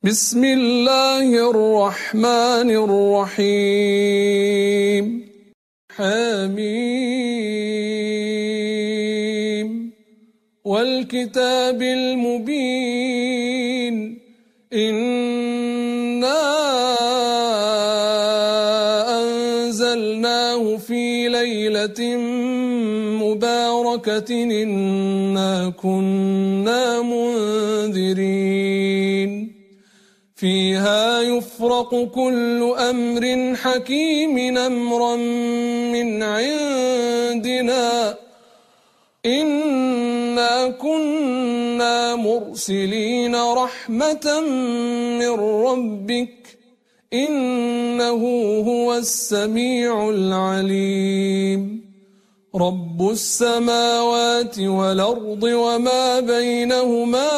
بسم الله الرحمن الرحيم حميم والكتاب المبين إنا أنزلناه في ليلة مباركة إنا كنا منذرين فيها يفرق كل أمر حكيم أمرا من عندنا إنا كنا مرسلين رحمة من ربك إنه هو السميع العليم رب السماوات والأرض وما بينهما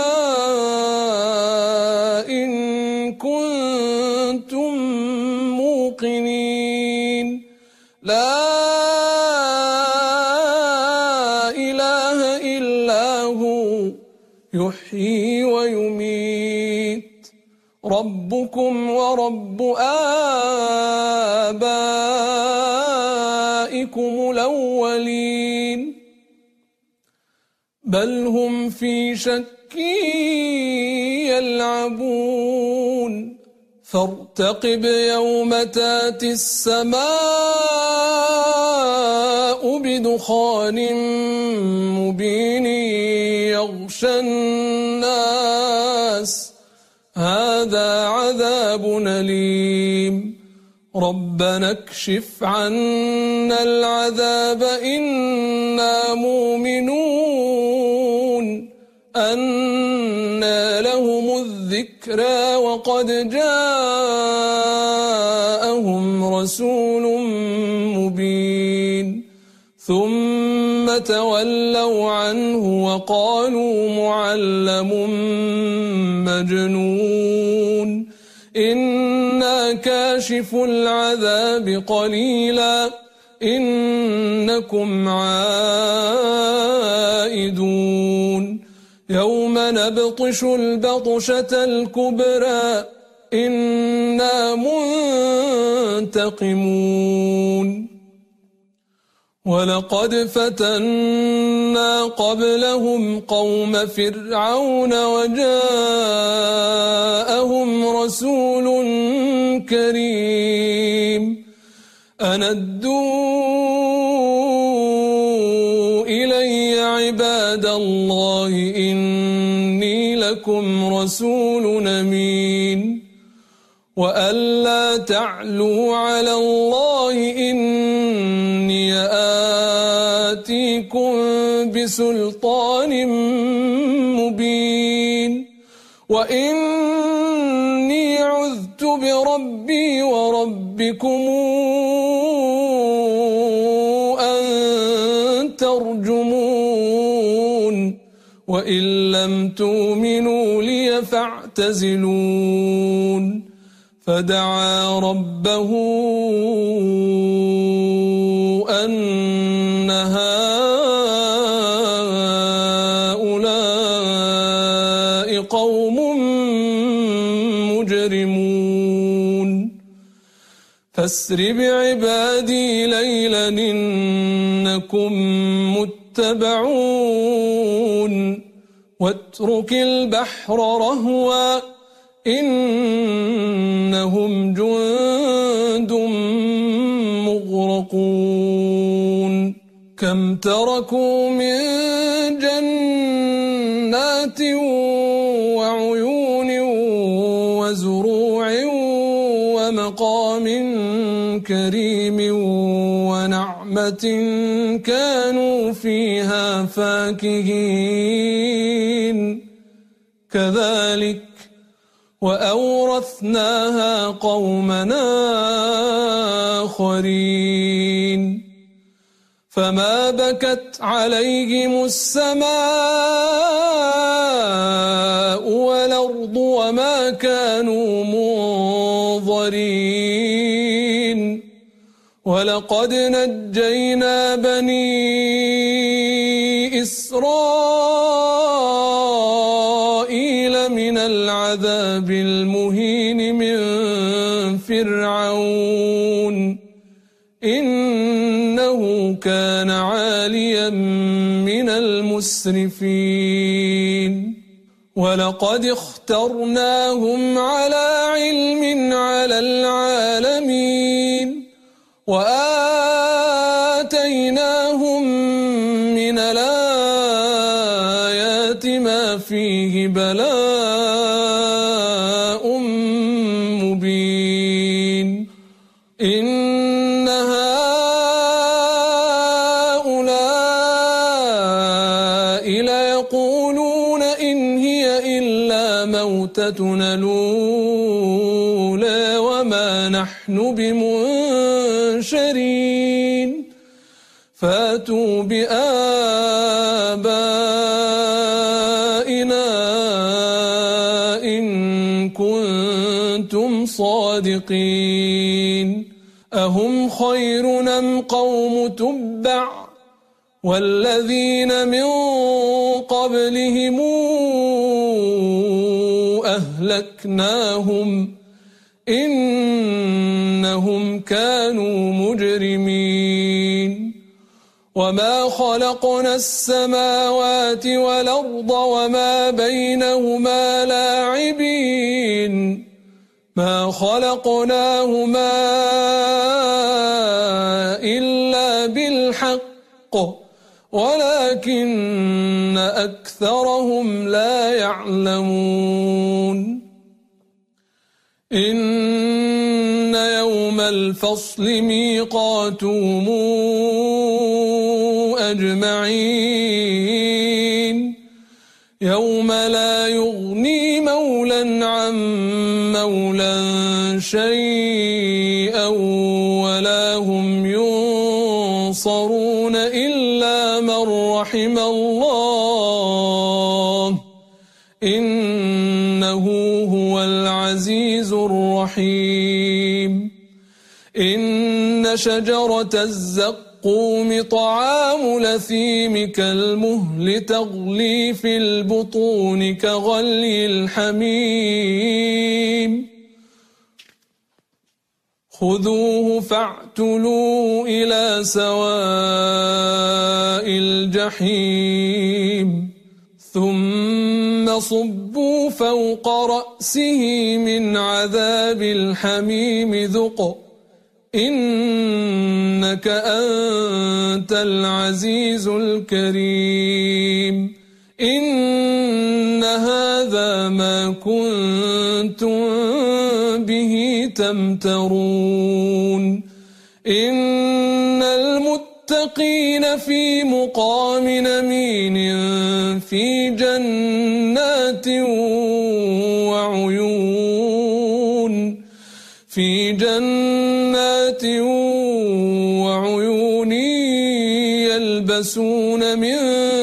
إن كنتم موقنين لا إله إلا هو يحيي ويميت ربكم ورب آبائكم الأولين بل هم في شك يلعبون فارتقب يوم تاتي السماء بدخان مبين يغشى الناس هذا عذاب أليم ربنا اكشف عنا العذاب إنا مؤمنون أنى لهم الذكرى وقد جاءهم رسول مبين ثم تولوا عنه وقالوا معلم مجنون إنا كاشف العذاب قليلا إنكم عائدون يوم نبطش البطشة الكبرى إنا منتقمون ولقد فتنا قبلهم قوم فرعون وجاءهم رسول كريم أن أدوا إلي عباد الله إني لكم رسول أمين وألا تعلوا على الله إني آتيكم بسلطان مبين وإني عذت بربي وربكم أن ترجمون وإن لم تؤمنوا لي فاعتزلون فدعا ربه أن هؤلاء قوم مجرمون فاسر بعبادي ليلا إنكم متبعون واترك البحر رهوا إنهم جند مغرقون كم تركوا من جنات وعيون وزروع ومقام كريم ونعمة كانوا فيها فاكهين كذلك وأورثناها قومنا آخرين فما بكت عليهم السماء والأرض وما كانوا منظرين ولقد نجينا بني إسرائيل من العذاب العذاب المهين من فرعون إنه كان عاليا من المسرفين ولقد اخترناهم على علم على العالمين وآتيناهم من الآيات ما فيه بلاء مبين إن هؤلاء ليقولون إن هي إلا موتتنا الأولى وما نحن بمنشرين فاتوا بآبائنا إن كنتم صادقين أهم خير أم قوم تبع والذين من قبلهم أهلكناهم إنهم كانوا مجرمين وما خلقنا السماوات والأرض وما بينهما لاعبين ما خلقناهما إلا بالحق ولكن أكثرهم لا يعلمون إن يوم الفصل ميقاتهم أجمعين يوم لا يغني مولى عن مولى شيئا ولا هم ينصرون إلا من رحم الله إنه هو العزيز الرحيم إن شجرة الزقوم طعام الأثيم كالمهل تغلي في البطون كغلي الحميم خذوه فاعتلوه إلى سواء الجحيم ثم صبوا فوق رأسه من عذاب الحميم ذق إنك أنت العزيز الكريم إن هذا ما كنتم به تمترون إن المتقين في مقام أمين في جنات وعيون في جنات وعيون يلبسون من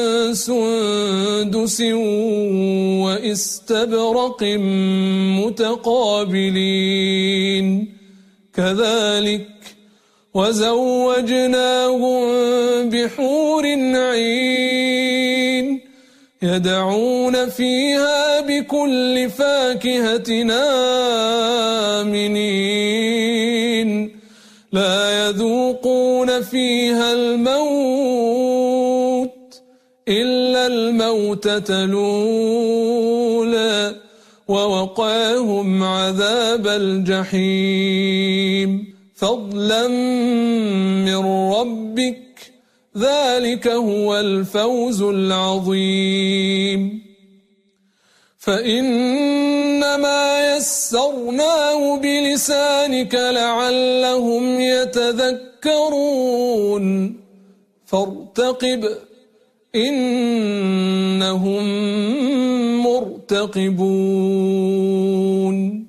سندس واستبرق متقابلين كذلك وزوجناهم بحور عين يدعون فيها بكل فاكهة آمنين لا يذوقون فيها الموت إلا الموتة الأولى ووقاهم عذاب الجحيم فضلا من ربك ذلك هو الفوز العظيم فإنما يسرناه بلسانك لعلهم يتذكرون فارتقب إنهم مرتقبون